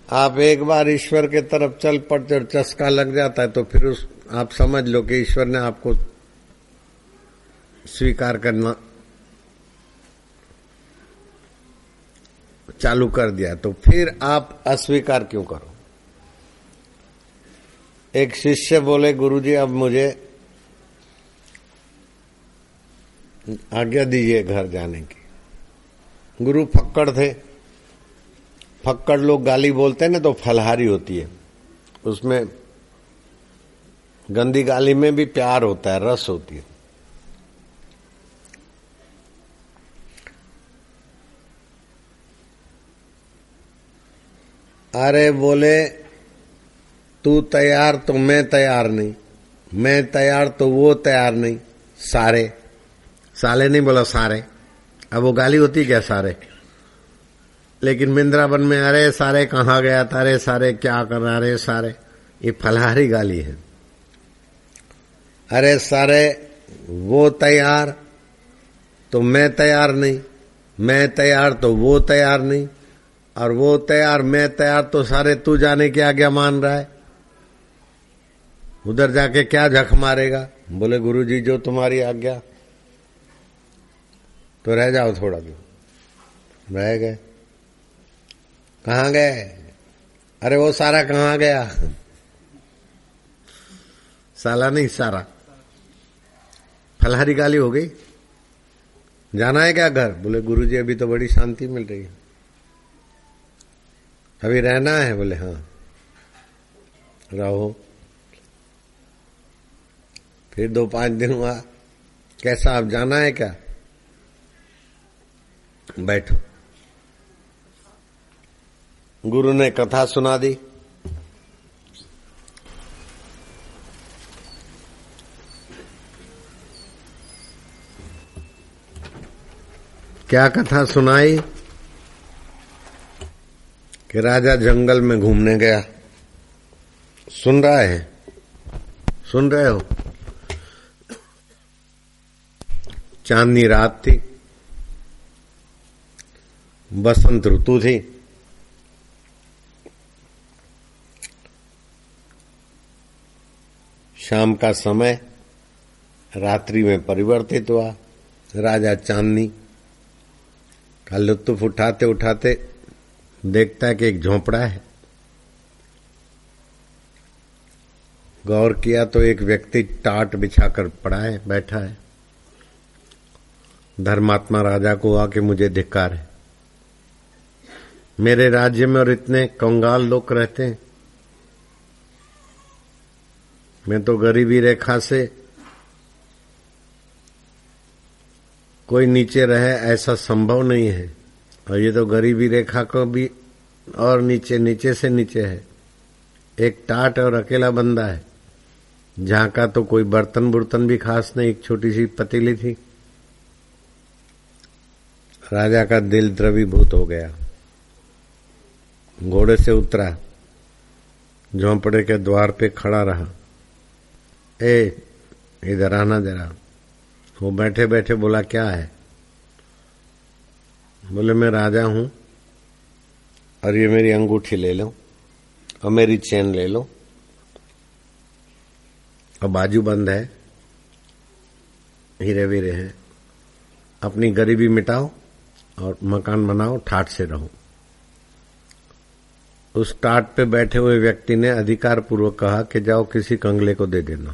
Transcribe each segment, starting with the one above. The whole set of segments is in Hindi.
आप एक बार ईश्वर के तरफ चल पड़ते और चस्का लग जाता है तो फिर आप समझ लो कि ईश्वर ने आपको स्वीकार करना चालू कर दिया, तो फिर आप अस्वीकार क्यों करो। एक शिष्य बोले, गुरुजी अब मुझे आज्ञा दीजिए घर जाने की। गुरु फक्कड़ थे। फक्कड़ लोग गाली बोलते हैं ना तो फलहारी होती है, उसमें गंदी गाली में भी प्यार होता है, रस होती है। अरे बोले तू तैयार तो मैं तैयार नहीं, मैं तैयार तो वो तैयार नहीं, सारे साले नहीं बोला सारे। अब वो गाली होती क्या सारे, लेकिन वृंदावन में अरे सारे कहाँ गया था, अरे सारे क्या कर रहा, अरे सारे, ये फलहारी गाली है। अरे सारे वो तैयार तो मैं तैयार नहीं, मैं तैयार तो वो तैयार नहीं, और वो तैयार मैं तैयार तो सारे तू जाने की आज्ञा मान रहा है, उधर जाके क्या झक मारेगा। बोले गुरुजी जो तुम्हारी आज्ञा, तो रह जाओ थोड़ा दिन। रह गए। कहाँ गए, अरे वो सारा कहाँ गया, साला नहीं सारा। फलहारी गाली हो गई। जाना है क्या घर, बोले गुरुजी अभी तो बड़ी शांति मिल रही है, अभी रहना है। बोले हाँ रहो। फिर 2-5 दिन हुआ, कैसा अब जाना है क्या, बैठो। गुरु ने कथा सुना दी। क्या कथा सुनाई कि राजा जंगल में घूमने गया। सुन रहा है, सुन रहे हो। चांदनी रात थी, बसंत ऋतु थी। शाम का समय रात्रि में परिवर्तित हुआ। राजा चांदनी का लुत्फ उठाते उठाते देखता है कि एक झोंपड़ा है। गौर किया तो एक व्यक्ति टाट बिछाकर पड़ा है, बैठा है। धर्मात्मा राजा को हुआ कि मुझे धिक्कार है, मेरे राज्य में और इतने कंगाल लोग रहते हैं, मैं तो गरीबी रेखा से कोई नीचे रहे ऐसा संभव नहीं है, और ये तो गरीबी रेखा को भी और नीचे नीचे से नीचे है। एक टाट और अकेला बंदा है, जहां का तो कोई बर्तन बुर्तन भी खास नहीं, एक छोटी सी पतीली थी। राजा का दिल द्रवीभूत हो गया। घोड़े से उतरा, झोंपड़े के द्वार पे खड़ा रहा। ए इधर आना जरा। वो बैठे बैठे बोला क्या है। बोले मैं राजा हूं और ये मेरी अंगूठी ले लो और मेरी चेन ले लो और बाजू बंद है, हीरे वीरे हैं, अपनी गरीबी मिटाओ और मकान बनाओ, ठाठ से रहो। उस टाट पे बैठे हुए व्यक्ति ने अधिकार पूर्वक कहा कि जाओ किसी कंगले को दे देना,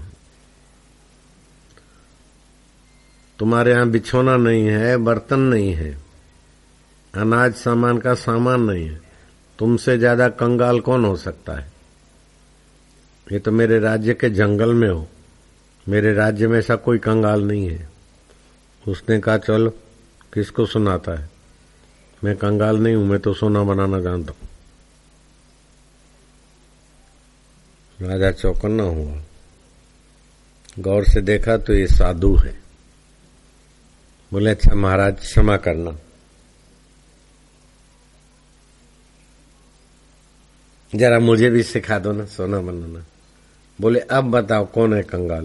तुम्हारे यहां बिछोना नहीं है, बर्तन नहीं है, अनाज सामान का सामान नहीं है, तुमसे ज्यादा कंगाल कौन हो सकता है। ये तो मेरे राज्य के जंगल में हो, मेरे राज्य में ऐसा कोई कंगाल नहीं है। उसने कहा चलो किसको सुनाता है, मैं कंगाल नहीं हूं, मैं तो सोना बनाना जानता हूं। राजा चौकन्ना हुआ, गौर से देखा तो ये साधु है। बोले अच्छा महाराज क्षमा करना। जरा मुझे भी सिखा दो ना सोना बनाना। बोले अब बताओ कौन है कंगाल।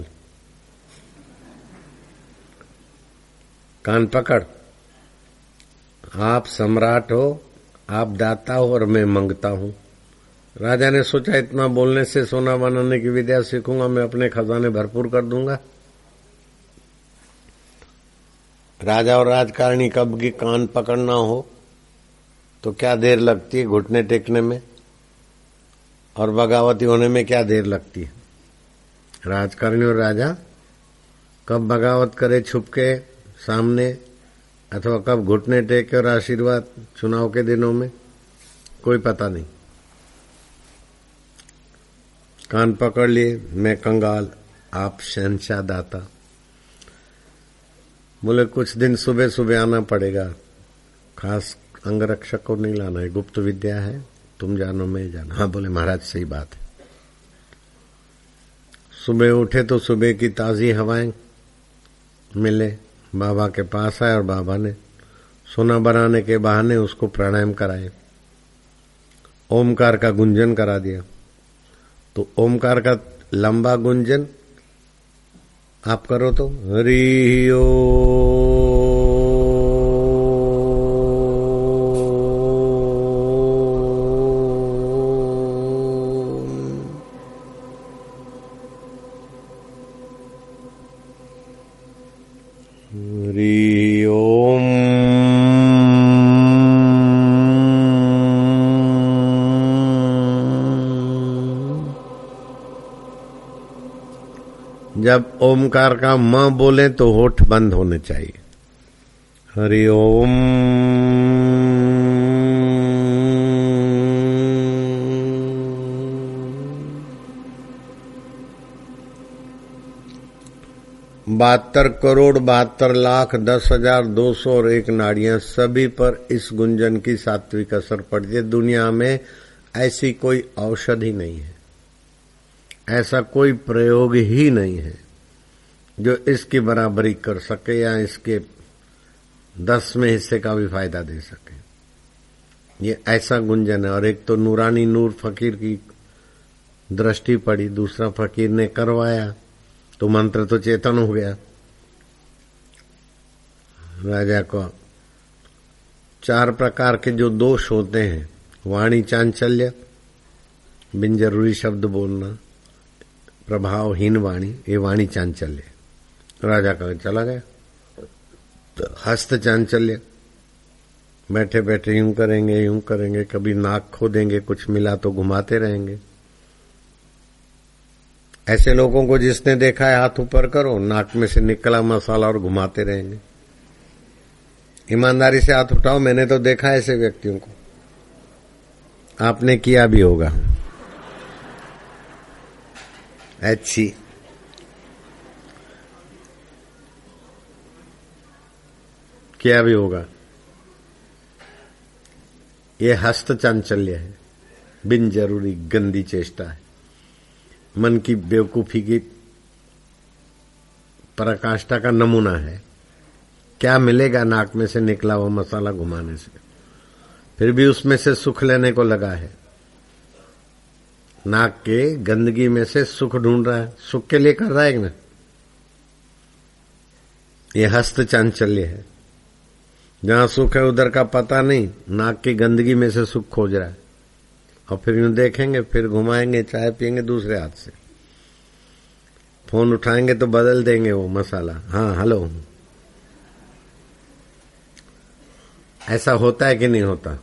कान पकड़, आप सम्राट हो, आप दाता हो और मैं मंगता हूं। राजा ने सोचा इतना बोलने से सोना बनाने की विद्या सीखूंगा, मैं अपने खजाने भरपूर कर दूंगा। राजा और राजकारणी कब की कान पकड़ना हो तो क्या देर लगती है घुटने टेकने में, और बगावती होने में क्या देर लगती है। राजकारणी और राजा कब बगावत करे छुपके सामने, अथवा कब घुटने टेके और आशीर्वाद चुनाव के दिनों में, कोई पता नहीं। कान पकड़ लिए, मैं कंगाल, आप शहंशाह दाता। बोले कुछ दिन सुबह सुबह आना पड़ेगा, खास अंगरक्षक को नहीं लाना है, गुप्त विद्या है, तुम जानो मैं जानो। हाँ बोले महाराज सही बात है। सुबह उठे तो सुबह की ताजी हवाएं मिले, बाबा के पास आए और बाबा ने सोना बनाने के बहाने उसको प्राणायाम कराए, ओमकार का गुंजन करा दिया। तो ओमकार का लंबा गुंजन आप करो तो हरि ओम, हरि ओम। जब ओमकार का म बोले तो होठ बंद होने चाहिए। हरि ओम। बहत्तर करोड़ 72 लाख 10,201 नाड़ियां, सभी पर इस गुंजन की सात्विक असर पड़ती है। दुनिया में ऐसी कोई औषधि नहीं है, ऐसा कोई प्रयोग ही नहीं है जो इसकी बराबरी कर सके या इसके 10वें हिस्से का भी फायदा दे सके। ये ऐसा गुंजन है। और एक तो नूरानी नूर फकीर की दृष्टि पड़ी, दूसरा फकीर ने करवाया तो मंत्र तो चेतन हो गया। राजा को 4 प्रकार के जो दोष होते हैं, वाणी चांचल्य, बिन जरूरी शब्द बोलना, प्रभावहीन वाणी, ये वाणी चांचल्य। राजा का चला गया। तो हस्त चांचल्य, बैठे बैठे यूं करेंगे, कभी नाक खो देंगे, कुछ मिला तो घुमाते रहेंगे। ऐसे लोगों को जिसने देखा है हाथ ऊपर करो, नाक में से निकला मसाला और घुमाते रहेंगे। ईमानदारी से हाथ उठाओ, मैंने तो देखा ऐसे व्यक्तियों को, आपने किया भी होगा। अच्छी किया भी होगा। ये हस्त चांचल्य है, बिन जरूरी गंदी चेष्टा है, मन की बेवकूफी की पराकाष्ठा का नमूना है। क्या मिलेगा नाक में से निकला हुआ मसाला घुमाने से, फिर भी उसमें से सुख लेने को लगा है। नाक के गंदगी में से सुख ढूंढ रहा है, सुख के लिए कर रहा है कि ना। ये हस्त चांचल्य है, जहां सुख है उधर का पता नहीं, नाक की गंदगी में से सुख खोज रहा है। और फिर यूं देखेंगे, फिर घुमाएंगे, चाय पिएंगे दूसरे हाथ से, फोन उठाएंगे तो बदल देंगे वो मसाला। हाँ हेलो, ऐसा होता है कि नहीं होता।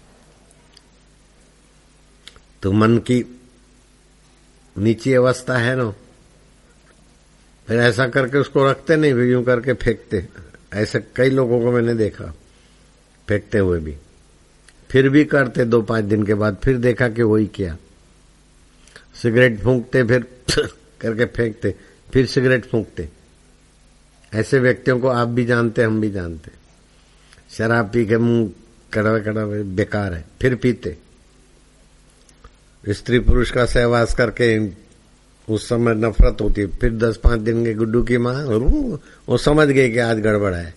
तो मन की नीची अवस्था है ना, फिर ऐसा करके उसको रखते नहीं, फिर यूं करके फेंकते। ऐसे कई लोगों को मैंने देखा फेंकते हुए भी, फिर भी करते 2-5 दिन के बाद, फिर देखा कि वही किया। सिगरेट फूंकते, फिर करके फेंकते, फिर सिगरेट फूंकते। ऐसे व्यक्तियों को आप भी जानते, हम भी जानते। शराब पी के मुंह कड़वे कड़वे बेकार है, फिर पीते। स्त्री पुरुष का सहवास करके उस समय नफरत होती है, फिर 10-5 दिन के गुड्डू की माँ वो समझ गई कि आज गड़बड़ है।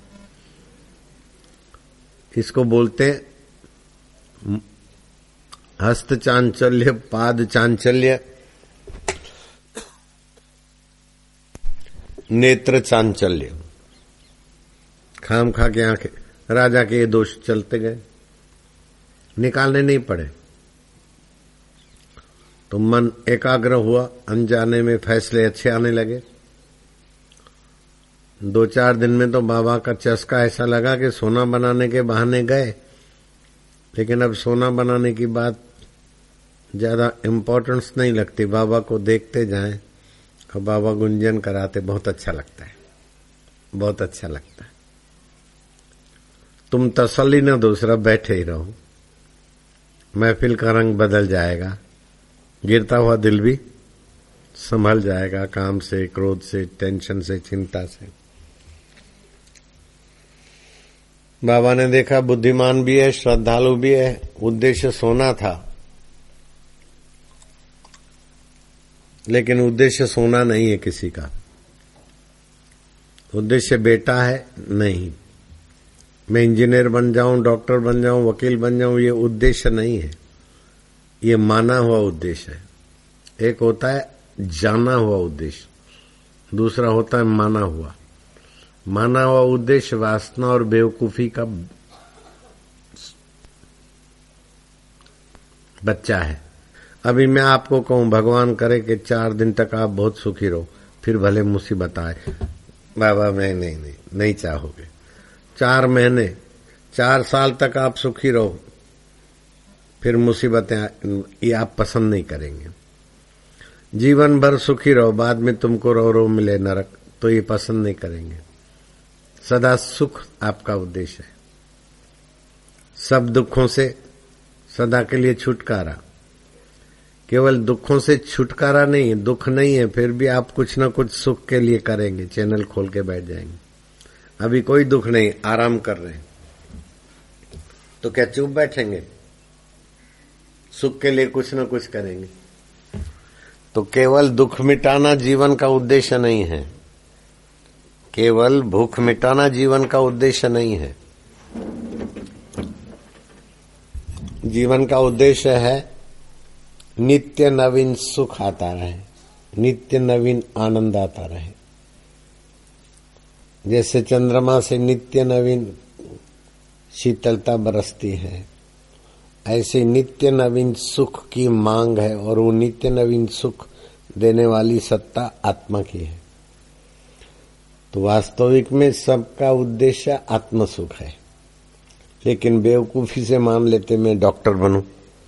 इसको बोलते हस्त चांचल्य, पाद चांचल्य, नेत्र चांचल्य। खाम खा के आंखें, राजा के ये दोष चलते गए, निकालने नहीं पड़े। तो मन एकाग्र हुआ, अनजाने में फैसले अच्छे आने लगे। 2-4 दिन में तो बाबा का चस्का ऐसा लगा कि सोना बनाने के बहाने गए, लेकिन अब सोना बनाने की बात ज्यादा इम्पोर्टेंस नहीं लगती। बाबा को देखते जाएं और बाबा गुंजन कराते, बहुत अच्छा लगता है, बहुत अच्छा लगता है। तुम तसल्ली न दो, सिर्फ बैठे ही रहो, महफिल का रंग बदल जाएगा, गिरता हुआ दिल भी संभल जाएगा, काम से, क्रोध से, टेंशन से, चिंता से। बाबा ने देखा बुद्धिमान भी है, श्रद्धालु भी है, उद्देश्य सोना था, लेकिन उद्देश्य सोना नहीं है किसी का। उद्देश्य बेटा है नहीं, मैं इंजीनियर बन जाऊं, डॉक्टर बन जाऊं, वकील बन जाऊं, ये उद्देश्य नहीं है, ये माना हुआ उद्देश्य है। एक होता है जाना हुआ उद्देश्य, दूसरा होता है माना हुआ। माना हुआ उद्देश्य वासना और बेवकूफी का बच्चा है। अभी मैं आपको कहूं भगवान करे कि 4 दिन तक आप बहुत सुखी रहो, फिर भले मुसीबत आए, बाबा मैं नहीं चाहोगे। 4 महीने, 4 साल तक आप सुखी रहो, फिर मुसीबतें, ये आप पसंद नहीं करेंगे। जीवन भर सुखी रहो, बाद में तुमको रो मिले नरक, तो ये पसंद नहीं करेंगे। सदा सुख आपका उद्देश्य है, सब दुखों से सदा के लिए छुटकारा। केवल दुखों से छुटकारा नहीं है, दुख नहीं है, फिर भी आप कुछ न कुछ सुख के लिए करेंगे, चैनल खोल के बैठ जाएंगे। अभी कोई दुख नहीं, आराम कर रहे हैं, तो क्या चुप बैठेंगे? सुख के लिए कुछ न कुछ करेंगे। तो केवल दुख मिटाना जीवन का उद्देश्य नहीं है, केवल भूख मिटाना जीवन का उद्देश्य नहीं है। जीवन का उद्देश्य है नित्य नवीन सुख आता रहे, नित्य नवीन आनंद आता रहे। जैसे चंद्रमा से नित्य नवीन शीतलता बरसती है, ऐसे नित्य नवीन सुख की मांग है, और वो नित्य नवीन सुख देने वाली सत्ता आत्मा की है। तो वास्तविक में सबका उद्देश्य आत्म सुख है, लेकिन बेवकूफी से मान लेते मैं डॉक्टर बनूं,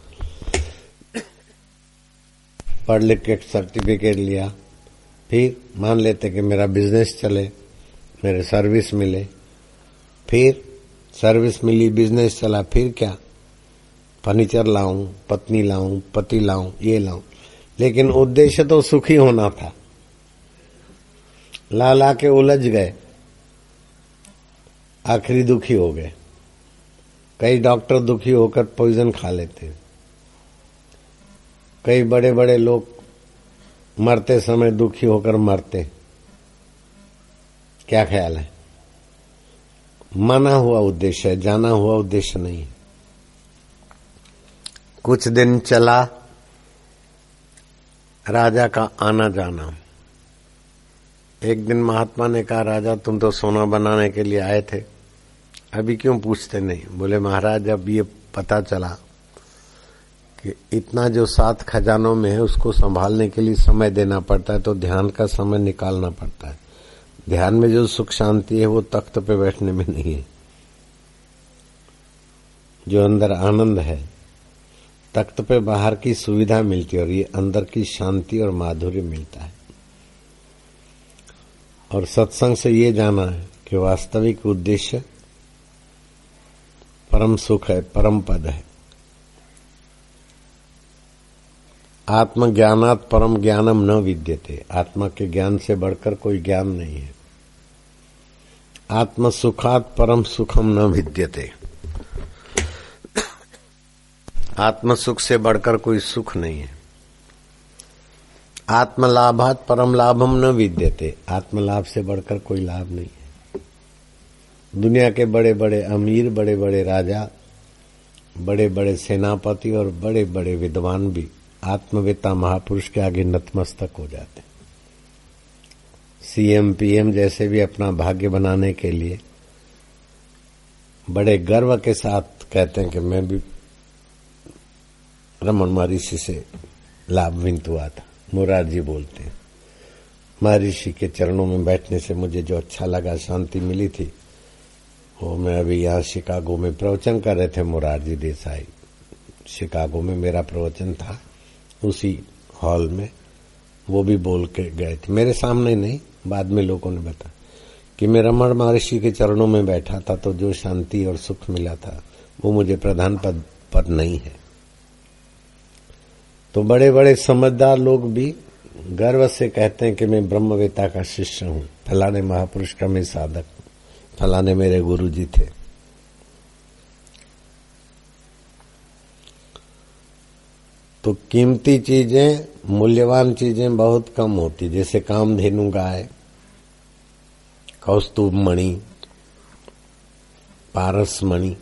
पढ़ लिख के सर्टिफिकेट लिया, फिर मान लेते कि मेरा बिजनेस चले, मेरे सर्विस मिले, फिर सर्विस मिली, बिजनेस चला, फिर क्या, फर्नीचर लाऊं, पत्नी लाऊं, पति लाऊं, ये लाऊं, लेकिन उद्देश्य तो सुखी होना था। ला के उलझ गए, आखिरी दुखी हो गए। कई डॉक्टर दुखी होकर पॉइजन खा लेते हैं, कई बड़े बड़े लोग मरते समय दुखी होकर मरते। क्या ख्याल है? माना हुआ उद्देश्य है, जाना हुआ उद्देश्य नहीं है। कुछ दिन चला राजा का आना जाना। एक दिन महात्मा ने कहा, राजा तुम तो सोना बनाने के लिए आए थे, अभी क्यों पूछते नहीं? बोले महाराज, अब ये पता चला कि इतना जो 7 खजानों में है उसको संभालने के लिए समय देना पड़ता है, तो ध्यान का समय निकालना पड़ता है। ध्यान में जो सुख शांति है वो तख्त पे बैठने में नहीं है। जो अंदर आनंद है तख्त पे बाहर की सुविधा मिलती है, और ये अंदर की शांति और माधुर्य मिलता है। और सत्संग से ये जाना है कि वास्तविक उद्देश्य परम सुख है, परम पद है। आत्मज्ञानात् परम ज्ञानम न विद्यते। आत्मा के ज्ञान से बढ़कर कोई ज्ञान नहीं है। आत्म सुखात् परम सुखम न विद्यते। आत्म सुख से बढ़कर कोई सुख नहीं है। आत्मलाभात् परम लाभम न विद्यते। आत्मलाभ से बढ़कर कोई लाभ नहीं है। दुनिया के बड़े बड़े अमीर, बड़े बड़े राजा, बड़े बड़े सेनापति और बड़े बड़े विद्वान भी आत्मवेता महापुरुष के आगे नतमस्तक हो जाते। सीएम पीएम जैसे भी अपना भाग्य बनाने के लिए बड़े गर्व के साथ कहते हैं कि मैं भी रमन महर्षि से लाभविंत हुआ था। मुरारजी बोलते हैं, महर्षि के चरणों में बैठने से मुझे जो अच्छा लगा, शांति मिली थी, वो मैं अभी यहाँ शिकागो में प्रवचन कर रहे थे। मुरारजी देसाई शिकागो में मेरा प्रवचन था, उसी हॉल में वो भी बोल के गए थे, मेरे सामने नहीं, बाद में लोगों ने बताया कि मैं रमण महर्षि के चरणों में बैठा था तो जो शांति और सुख मिला था वो मुझे प्रधान पद पर नहीं है। तो बड़े बड़े समझदार लोग भी गर्व से कहते हैं कि मैं ब्रह्मवेता का शिष्य हूं, फलाने महापुरुष का मैं साधक, फलाने मेरे गुरु जी थे। तो कीमती चीजें, मूल्यवान चीजें बहुत कम होती, जैसे कामधेनु गाय, कौस्तुभ मणि, पारस मणि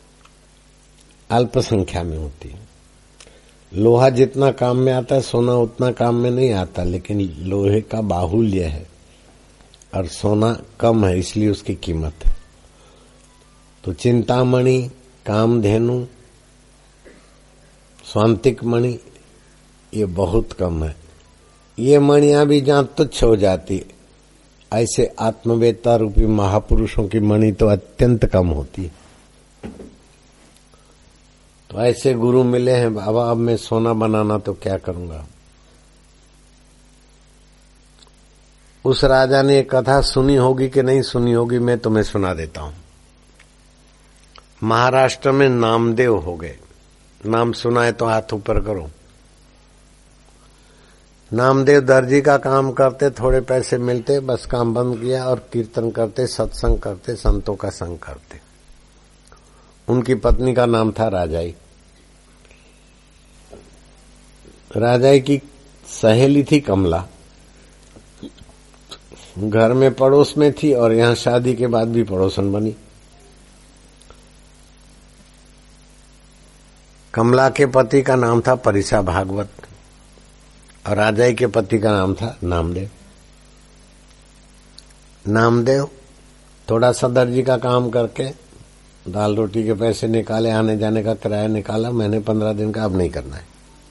अल्प संख्या में होती है। लोहा जितना काम में आता है सोना उतना काम में नहीं आता, लेकिन लोहे का बाहुल्य है और सोना कम है, इसलिए उसकी कीमत है। तो चिंतामणि, कामधेनु, स्वांतिक मणि ये बहुत कम है। ये मणियां भी जहां तुच्छ हो जाती, ऐसे आत्मवेता रूपी महापुरुषों की मणि तो अत्यंत कम होती है। तो ऐसे गुरु मिले हैं, बाबा अब मैं सोना बनाना तो क्या करूंगा। उस राजा ने एक कथा सुनी होगी कि नहीं सुनी होगी, मैं तुम्हें सुना देता हूं। महाराष्ट्र में नामदेव हो गए, नाम सुना है तो हाथ ऊपर करो। नामदेव दर्जी का काम करते, थोड़े पैसे मिलते, बस काम बंद किया और कीर्तन करते, सत्संग करते, संतों का संग करते। उनकी पत्नी का नाम था राजाई। राजाई की सहेली थी कमला, घर में पड़ोस में थी और यहां शादी के बाद भी पड़ोसन बनी। कमला के पति का नाम था परिसा भागवत और राजाई के पति का नाम था नामदेव। नामदेव थोड़ा सा दर्जी का काम करके दाल रोटी के पैसे निकाले, आने जाने का किराया निकाला, मैंने 15 दिन का अब नहीं करना है।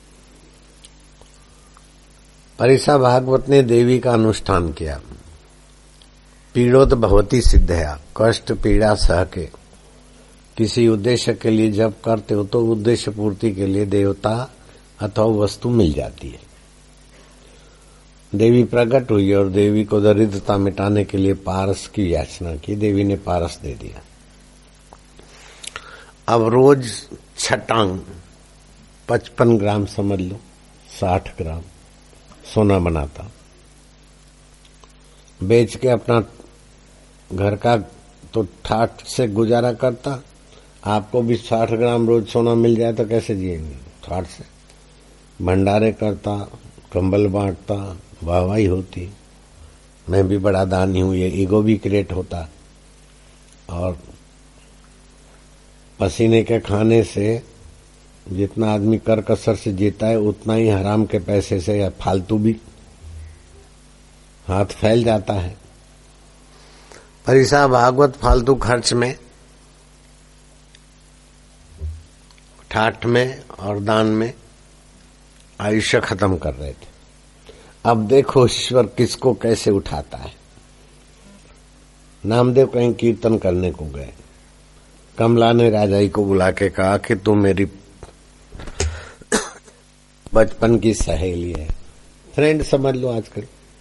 परिसा भागवत ने देवी का अनुष्ठान किया। पीड़ोत भवती सिद्धया, कष्ट पीड़ा सह के किसी उद्देश्य के लिए जब करते हो तो उद्देश्य पूर्ति के लिए देवता अथवा वस्तु मिल जाती है। देवी प्रकट हुई और देवी को दरिद्रता मिटाने के लिए पारस की याचना की, देवी ने पारस दे दिया। अब रोज छटांग 55 ग्राम समझ लो, 60 ग्राम सोना बनाता, बेच के अपना घर का तो ठाठ से गुजारा करता। आपको भी 60 ग्राम रोज सोना मिल जाए तो कैसे जिएंगे, ठाठ से। भंडारे करता, कंबल बांटता, वाहवाही होती, मैं भी बड़ा दानी हूं, ये ईगो भी क्रिएट होता। और पसीने के खाने से जितना आदमी कर कसर से जीता है उतना ही हराम के पैसे से या फालतू भी हाथ फैल जाता है। परिसा भागवत फालतू खर्च में, ठाठ में और दान में आयुष्य खत्म कर रहे थे। अब देखो ईश्वर किसको कैसे उठाता है। नामदेव कहीं कीर्तन करने को गए, कमला ने राजाई को बुला के कहा कि तू मेरी बचपन की सहेली है, फ्रेंड समझ लो आजकल।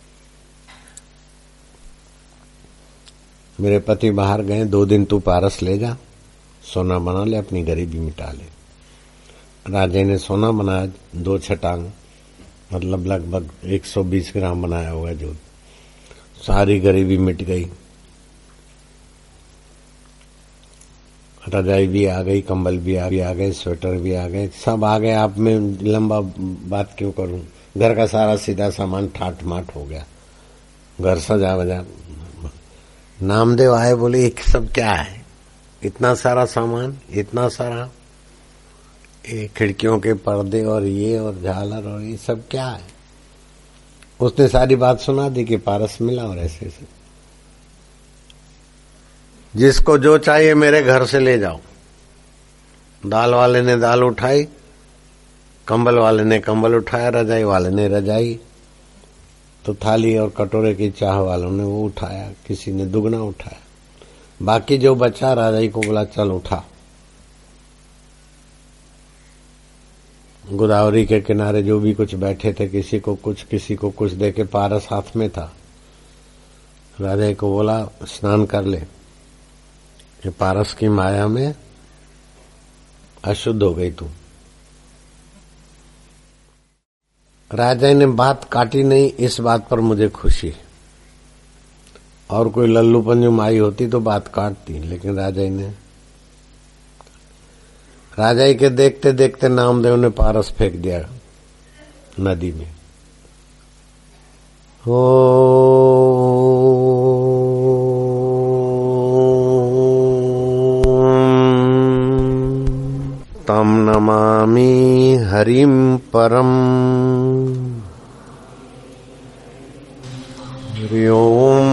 मेरे पति बाहर गए, 2 दिन तू पारस ले जा, सोना बना ले, अपनी गरीबी मिटा ले। राजा ने सोना बनाया 2 छटांग, मतलब लगभग 120 ग्राम बनाया होगा, जो सारी गरीबी मिट गई। रजाई भी आ गई, कंबल भी आ गए, स्वेटर भी आ गए, सब आ गए। आप में लंबा बात क्यों करूं, घर का सारा सीधा सामान ठाट माट हो गया, घर सजा वजा। नामदेव आए, बोले ये सब क्या है, इतना सारा सामान, इतना सारा, ये खिड़कियों के पर्दे और ये और झालर और ये सब क्या है। उसने सारी बात सुना दी कि पारस मिला और ऐसे ऐसे, जिसको जो चाहिए मेरे घर से ले जाओ। दाल वाले ने दाल उठाई, कंबल वाले ने कंबल उठाया, रजाई वाले ने रजाई, तो थाली और कटोरे की चाह वालों ने वो उठाया, किसी ने दुगना उठाया। बाकी जो बचा राजाई को बोला चल उठा। गोदावरी के किनारे जो भी कुछ बैठे थे, किसी को कुछ दे के पारस हाथ में था। राजाई को बोला स्नान कर ले, ये पारस की माया में अशुद्ध हो गई तू। राजा ने बात काटी नहीं, इस बात पर मुझे खुशी। और कोई लल्लू पंजू माई होती तो बात काटती, लेकिन राजाई के देखते देखते नामदेव ने पारस फेंक दिया नदी में। ओ तम नमामि हरिम परम। हरि ओम।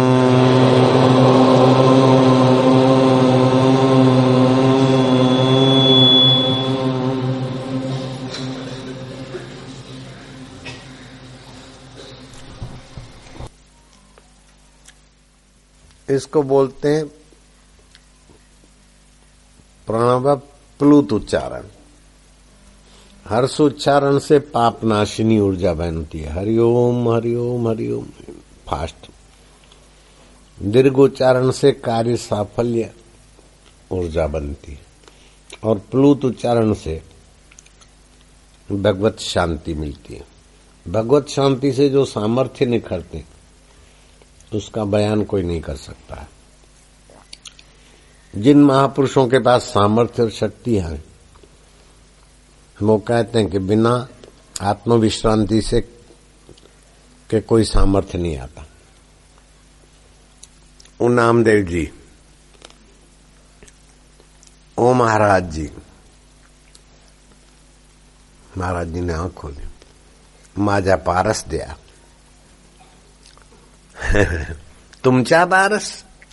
इसको बोलते हैं प्रणव प्लुत उच्चारण। हर्ष उच्चारण से पाप नाशिनी ऊर्जा बनती है। हरिओम हरिओम हरिओम फास्ट। दीर्घ उच्चारण से कार्य साफल्य ऊर्जा बनती है, और प्लुत उच्चारण से भगवत शांति मिलती है। भगवत शांति से जो सामर्थ्य निखरते उसका बयान कोई नहीं कर सकता है। जिन महापुरुषों के पास सामर्थ्य और शक्ति है, वो कहते हैं कि बिना आत्मविश्रांति से के कोई सामर्थ्य नहीं आता। ओ नामदेव जी, ओ महाराज जी, महाराज जी ने आंख खोली, माझा पारस द्या। तुमचा पारस?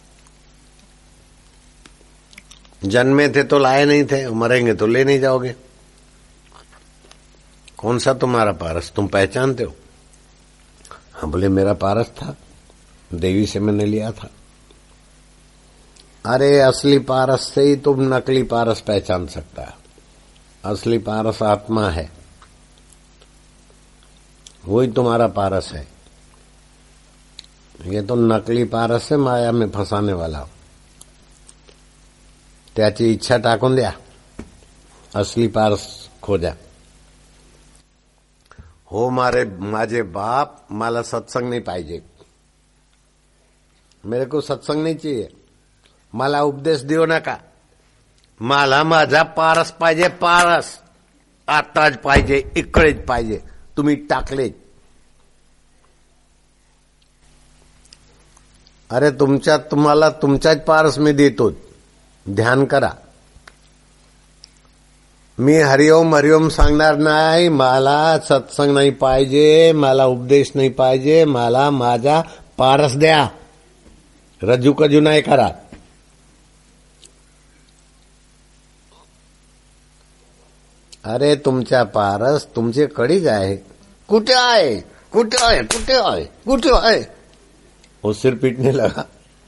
जन्मे थे तो लाए नहीं थे, मरेंगे तो ले नहीं जाओगे। कौन सा तुम्हारा पारस, तुम पहचानते हो? हाँ, बोले मेरा पारस था, देवी से मैंने लिया था। अरे असली पारस से ही तुम नकली पारस पहचान सकता है। असली पारस आत्मा है, वही तुम्हारा पारस है। ये तो नकली पारस है, माया में फंसाने वाला। त्याची इच्छा टाकून द्या, असली पारस खोजा। हो माझे बाप, मला सत्संग नहीं पाहिजे, मेरे को सत्संग नहीं चाहिए, मला उपदेश देऊ नका, मला माझा पारस पाहिजे, पारस आताच पाहिजे, इकडेच पाहिजे, तुम्ही टाकले। अरे तुम्हाला तुमचाच पारस मी देतो, ध्यान करा। मी हरिओम हरिओम सांगणार नाही, मला सत्संग नाही पाहिजे, मला उपदेश नाही पाहिजे, मला माझा पारस द्या। रज्जू कजू नाही करा। अरे तुमचा पारस तुमचे कडीच आहे। कुठे आहे, कुठे आहे, कुठे आहे, कुठे आहे? वो सिर पीटने लगा।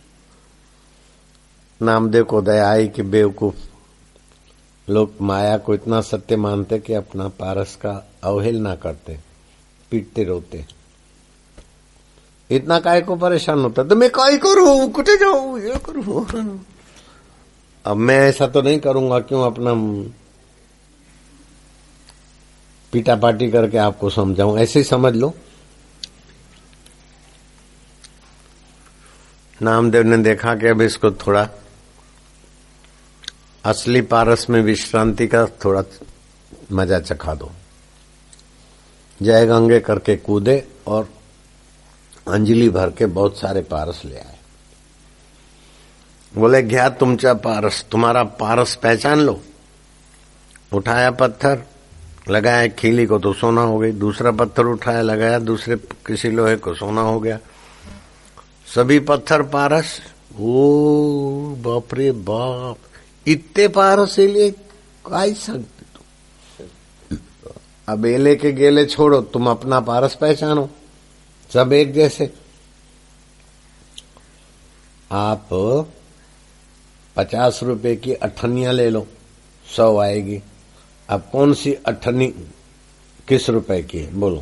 नामदेव को दया आई कि बेवकूफ लोग माया को इतना सत्य मानते कि अपना पारस का अवहेलना करते, पीटते रोते। इतना काय को परेशान होता, तो मैं काय करूं, कुठे जाऊं, ये करूं। अब मैं ऐसा तो नहीं करूंगा, क्यों अपना पीटा पाटी करके आपको समझाऊं, ऐसे ही समझ लो। नामदेव ने देखा कि अब इसको थोड़ा असली पारस में विश्रांति का थोड़ा मजा चखा दो। जय गंगे करके कूदे और अंजलि भर के बहुत सारे पारस ले आए। बोले घ्या तुमचा पारस, तुम्हारा पारस पहचान लो। उठाया पत्थर, लगाया खीली को तो सोना हो गई। दूसरा पत्थर उठाया, लगाया दूसरे किसी लोहे को, सोना हो गया। सभी पत्थर पारस। ओ बाप रे बाप, इतने पारस लिए काय सांगते तू? अब एले के गेले छोड़ो, तुम अपना पारस पहचानो, सब एक जैसे। आप 50 रुपए की अठन्नियां ले लो, 100 आएगी। अब कौन सी अठन्नी किस रुपए की है बोलो?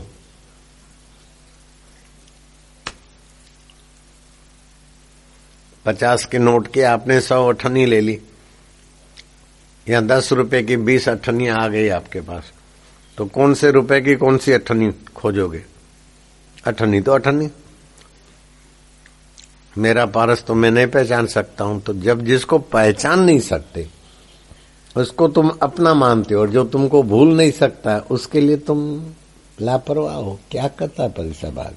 पचास के नोट की आपने 100 अठन्नी ले ली, या 10 रुपए की 20 अठन्नियां आ गई आपके पास, तो कौन से रुपए की कौन सी अठन्नी खोजोगे? अठन्नी तो अठन्नी। मेरा पारस तो मैं नहीं पहचान सकता हूं, तो जब जिसको पहचान नहीं सकते उसको तुम अपना मानते हो, और जो तुमको भूल नहीं सकता उसके लिए तुम लापरवाह हो। क्या करता परिसा भाग?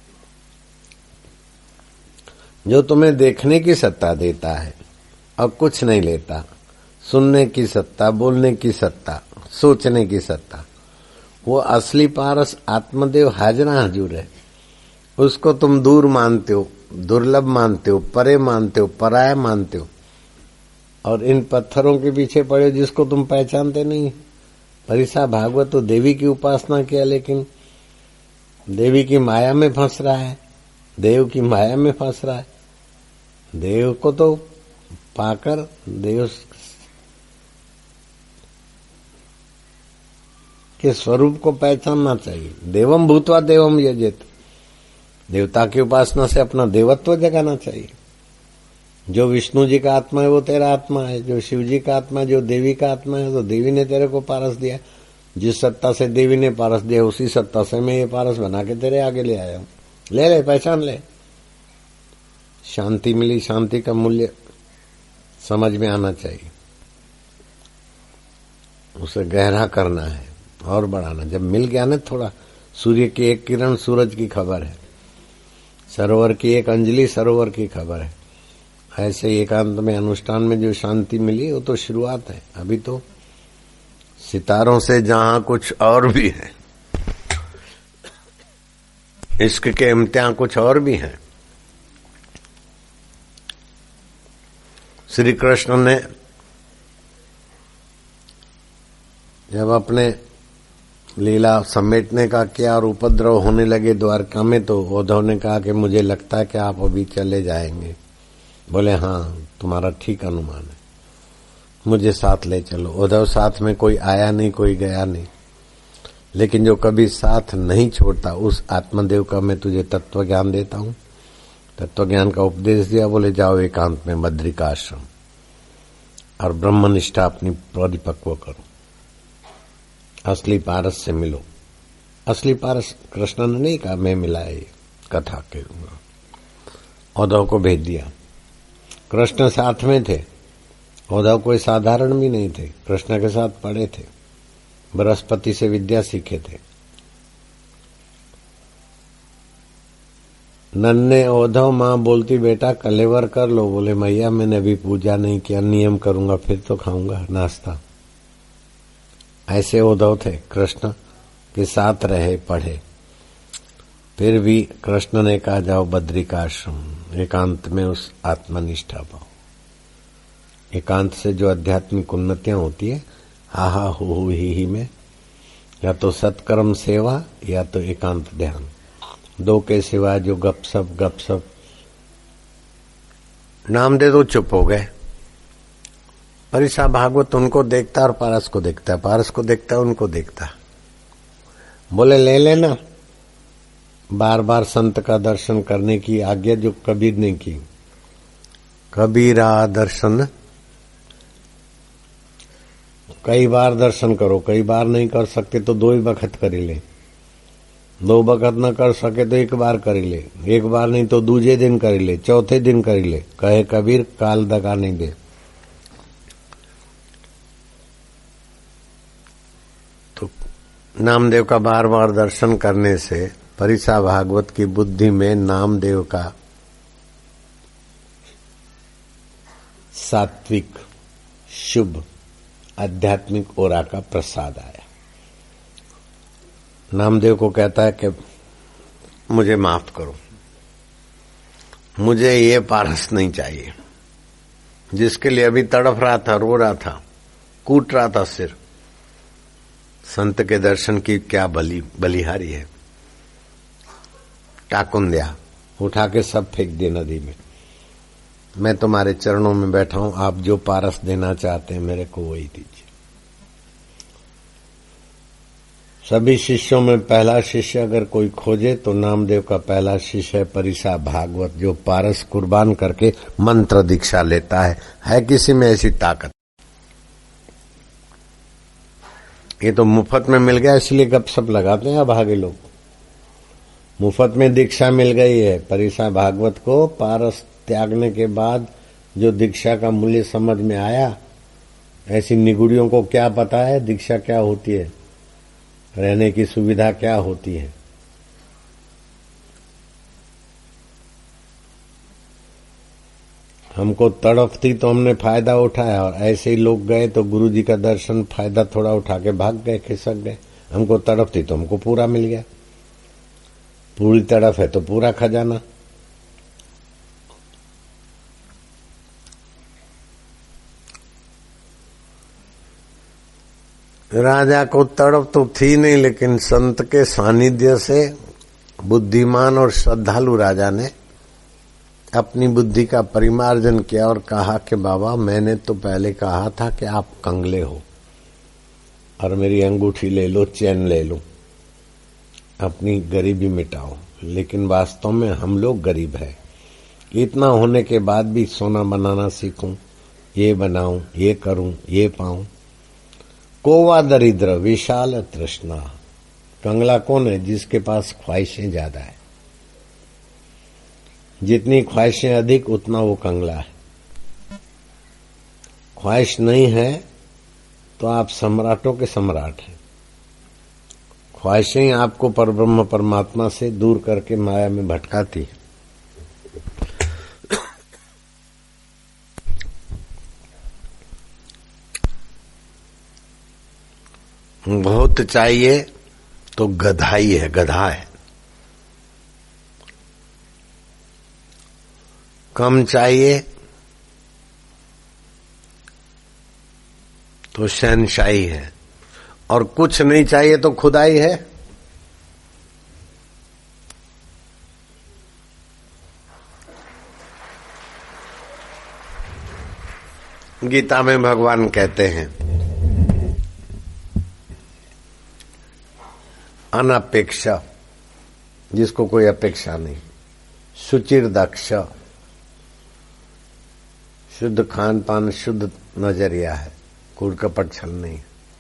जो तुम्हें देखने की सत्ता देता है और कुछ नहीं लेता, सुनने की सत्ता, बोलने की सत्ता, सोचने की सत्ता, वो असली पारस आत्मदेव हाजरा हजूर है। उसको तुम दूर मानते हो, दुर्लभ मानते हो, परे मानते हो, पराया मानते हो, और इन पत्थरों के पीछे पड़े जिसको तुम पहचानते नहीं। परिसा भागवत तो देवी की उपासना किया, लेकिन देवी की माया में फंस रहा है, देव की माया में फंस रहा है। देव को तो पाकर देव के स्वरूप को पहचानना चाहिए। देवम भूतवा देवम यजेत, देवता की उपासना से अपना देवत्व जगाना चाहिए। जो विष्णु जी का आत्मा है वो तेरा आत्मा है, जो शिव जी का आत्मा है, जो देवी का आत्मा है, तो देवी ने तेरे को पारस दिया। जिस सत्ता से देवी ने पारस दिया उसी सत्ता से मैं ये पारस बना के तेरे आगे ले आया हूं। ले ले, पहचान ले। शांति मिली, शांति का मूल्य समझ में आना चाहिए, उसे गहरा करना है और बढ़ाना। जब मिल गया ना थोड़ा, सूर्य की एक किरण सूरज की खबर है, सरोवर की एक अंजलि सरोवर की खबर है। ऐसे एकांत में अनुष्ठान में जो शांति मिली वो तो शुरुआत है। अभी तो सितारों से जहां कुछ और भी है, इश्क के इम्तिहान कुछ और भी हैं। श्री कृष्ण ने जब अपने लीला समेटने का किया और उपद्रव होने लगे द्वारका में, तो उद्धव ने कहा कि मुझे लगता है कि आप अभी चले जाएंगे। बोले हाँ, तुम्हारा ठीक अनुमान है, मुझे साथ ले चलो। उद्धव साथ में कोई आया नहीं, कोई गया नहीं, लेकिन जो कभी साथ नहीं छोड़ता उस आत्मदेव का मैं तुझे तत्व ज्ञान देता हूं। तत्व ज्ञान का उपदेश दिया। बोले जाओ एकांत में बद्रिका आश्रम और ब्रह्मनिष्ठा अपनी परिपक्व करो, असली पारस से मिलो। असली पारस कृष्ण ने नहीं कहा मैं मिला है, कथा करूंगा। उद्धव को भेज दिया। कृष्ण साथ में थे, उद्धव कोई साधारण भी नहीं थे, कृष्ण के साथ पढ़े थे, बृहस्पति से विद्या सीखे थे। नन्हे उद्धव माँ बोलती बेटा कलेवर कर लो। बोले मैया मैंने अभी पूजा नहीं किया, नियम करूंगा फिर तो खाऊंगा नाश्ता। ऐसे उद्धव थे, कृष्ण के साथ रहे, पढ़े। फिर भी कृष्ण ने कहा जाओ बद्रिका आश्रम, एकांत में उस आत्मनिष्ठा पाओ। एकांत से जो आध्यात्मिक उन्नतियां होती है, हा हु ही में, या तो सत्कर्म सेवा या तो एकांत ध्यान, दो के सिवा जो गपसप नाम दे दो चुप हो गए। परिसा भागवत उनको देखता और पारस को देखता, पारस को देखता उनको देखता। बोले ले लेना बार बार संत का दर्शन करने की आज्ञा जो कबीर ने की। कबीरा दर्शन कई बार दर्शन करो, कई बार नहीं कर सकते तो 2 ही वक्त कर ले, 2 वक्त न कर सके तो 1 बार कर ले, 1 बार नहीं तो दूजे दिन कर ले, चौथे दिन कर ले। कहे कबीर काल दगा नहीं दे। तो नामदेव का बार बार दर्शन करने से परिसा भागवत की बुद्धि में नामदेव का सात्विक शुभ आध्यात्मिक ओरा का प्रसाद आया। नामदेव को कहता है कि मुझे माफ करो, मुझे ये पारस नहीं चाहिए जिसके लिए अभी तड़फ रहा था, रो रहा था, कूट रहा था सिर। संत के दर्शन की क्या बलिहारी है। टाकुन दिया, उठा के सब फेंक दिए नदी में। मैं तुम्हारे चरणों में बैठा हूं, आप जो पारस देना चाहते हैं मेरे को वही दीजिए। सभी शिष्यों में पहला शिष्य अगर कोई खोजे तो नामदेव का पहला शिष्य है परिसा भागवत, जो पारस कुर्बान करके मंत्र दीक्षा लेता है किसी में ऐसी ताकत? ये तो मुफ्त में मिल गया इसलिए गपशप लगाते हैं अभागे लोग। मुफ्त में दीक्षा मिल गई है परिसा भागवत को। पारस त्यागने के बाद जो दीक्षा का मूल्य समझ में आया, ऐसी निगुड़ियों को क्या पता है दीक्षा क्या होती है, रहने की सुविधा क्या होती है। हमको तड़फ थी तो हमने फायदा उठाया, और ऐसे ही लोग गए तो गुरु जी का दर्शन फायदा थोड़ा उठा के भाग गए, खिसक गए। हमको तड़फ थी तो हमको पूरा मिल गया। पूरी तड़फ है तो पूरा खजाना। राजा को तड़प तो थी नहीं, लेकिन संत के सानिध्य से बुद्धिमान और श्रद्धालु राजा ने अपनी बुद्धि का परिमार्जन किया और कहा कि बाबा मैंने तो पहले कहा था कि आप कंगले हो और मेरी अंगूठी ले लो, चैन ले लो, अपनी गरीबी मिटाओ, लेकिन वास्तव में हम लोग गरीब है। इतना होने के बाद भी सोना बनाना सीखूं, ये बनाऊं, ये करूं, ये पाऊं। कोवा दरिद्र विशाल तृष्णा। कंगला कौन है? जिसके पास ख्वाहिशें ज्यादा है। जितनी ख्वाहिशें अधिक उतना वो कंगला है। ख्वाहिश नहीं है तो आप सम्राटों के सम्राट हैं। ख्वाहिशें आपको परब्रह्म परमात्मा से दूर करके माया में भटकाती है। बहुत चाहिए तो गधाई है, गधा है। कम चाहिए तो शहनशाही है, और कुछ नहीं चाहिए तो खुदाई है। गीता में भगवान कहते हैं अनपेक्षा, जिसको कोई अपेक्षा नहीं, सुचिर दक्ष, शुद्ध खान पान, शुद्ध नजरिया है, कूड़ कपट छल नहीं।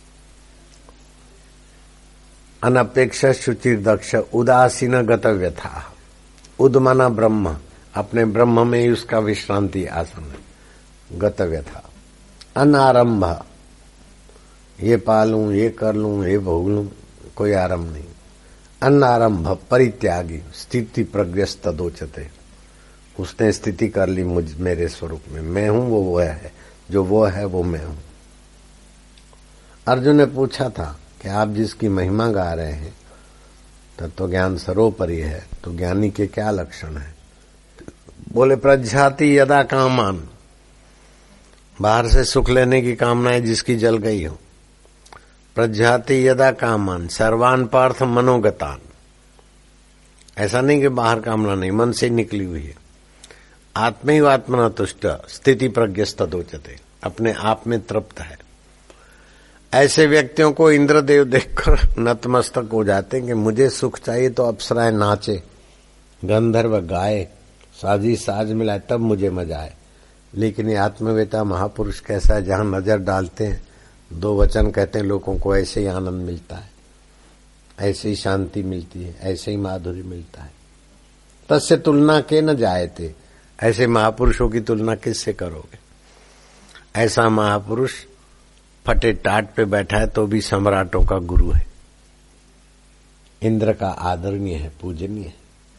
अनपेक्षा शुचिर दक्ष, उदासीन गतव्य था। उद माना ब्रह्म, अपने ब्रह्म में ही उसका विश्रांति आसन है, गतव्य था। अनारंभ, ये पालूं, ये कर लूं, ये भोग लूं, कोई आरंभ नहीं। अनारंभ परित्यागी, स्थिति प्रज्ञस्त दोचते, उसने स्थिति कर ली मुझ मेरे स्वरूप में। मैं हूं वो है, जो वो है वो मैं हूं। अर्जुन ने पूछा था कि आप जिसकी महिमा गा रहे हैं तत्व ज्ञान सर्वोपरि है, तो ज्ञानी के क्या लक्षण है? बोले प्रज्ञाति यदा कामान, बाहर से सुख लेने की कामनाएं जिसकी जल गई हो। प्रज्ञाति यदा कामान सर्वान पार्थ मनोगतान, ऐसा नहीं कि बाहर कामना नहीं, मन से निकली हुई है। आत्मैव आत्मना तुष्ट स्थिति प्रज्ञस्त दोचते, अपने आप में तृप्त है। ऐसे व्यक्तियों को इंद्रदेव देखकर नतमस्तक हो जाते हैं कि मुझे सुख चाहिए तो अप्सराएं नाचे, गंधर्व गाए, साजी साज मिलाए, तब मुझे मजा आए। लेकिन ये आत्मवेता महापुरुष कैसा है, जहां नजर डालते हैं दो वचन कहते हैं, लोगों को ऐसे ही आनंद मिलता है, ऐसे ही शांति मिलती है, ऐसे ही माधुर्य मिलता है। तस्य तुलना के न जायते, ऐसे महापुरुषों की तुलना किससे करोगे? ऐसा महापुरुष फटे टाट पे बैठा है तो भी सम्राटों का गुरु है, इंद्र का आदरणीय है, पूजनीय है।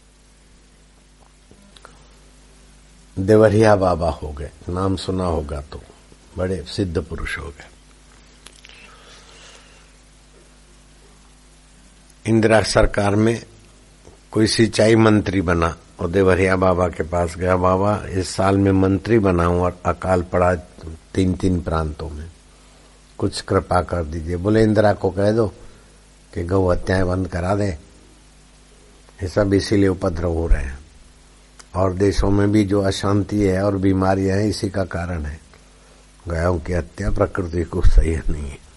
देवरिया बाबा हो गए, नाम सुना होगा तो, बड़े सिद्ध पुरुष हो गए। इंदिरा सरकार में कोई सिंचाई मंत्री बना और देवरिया बाबा के पास गया, बाबा इस साल में मंत्री बनाऊं और अकाल पड़ा 3 प्रांतों में, कुछ कृपा कर दीजिए। बोले इंदिरा को कह दो कि गौ हत्याएं बंद करा दे। ये सब इसीलिए उपद्रव हो रहे हैं। और देशों में भी जो अशांति है और बीमारियां हैं इसी का कारण है। गायों की हत्या प्रकृति को सही नहीं है।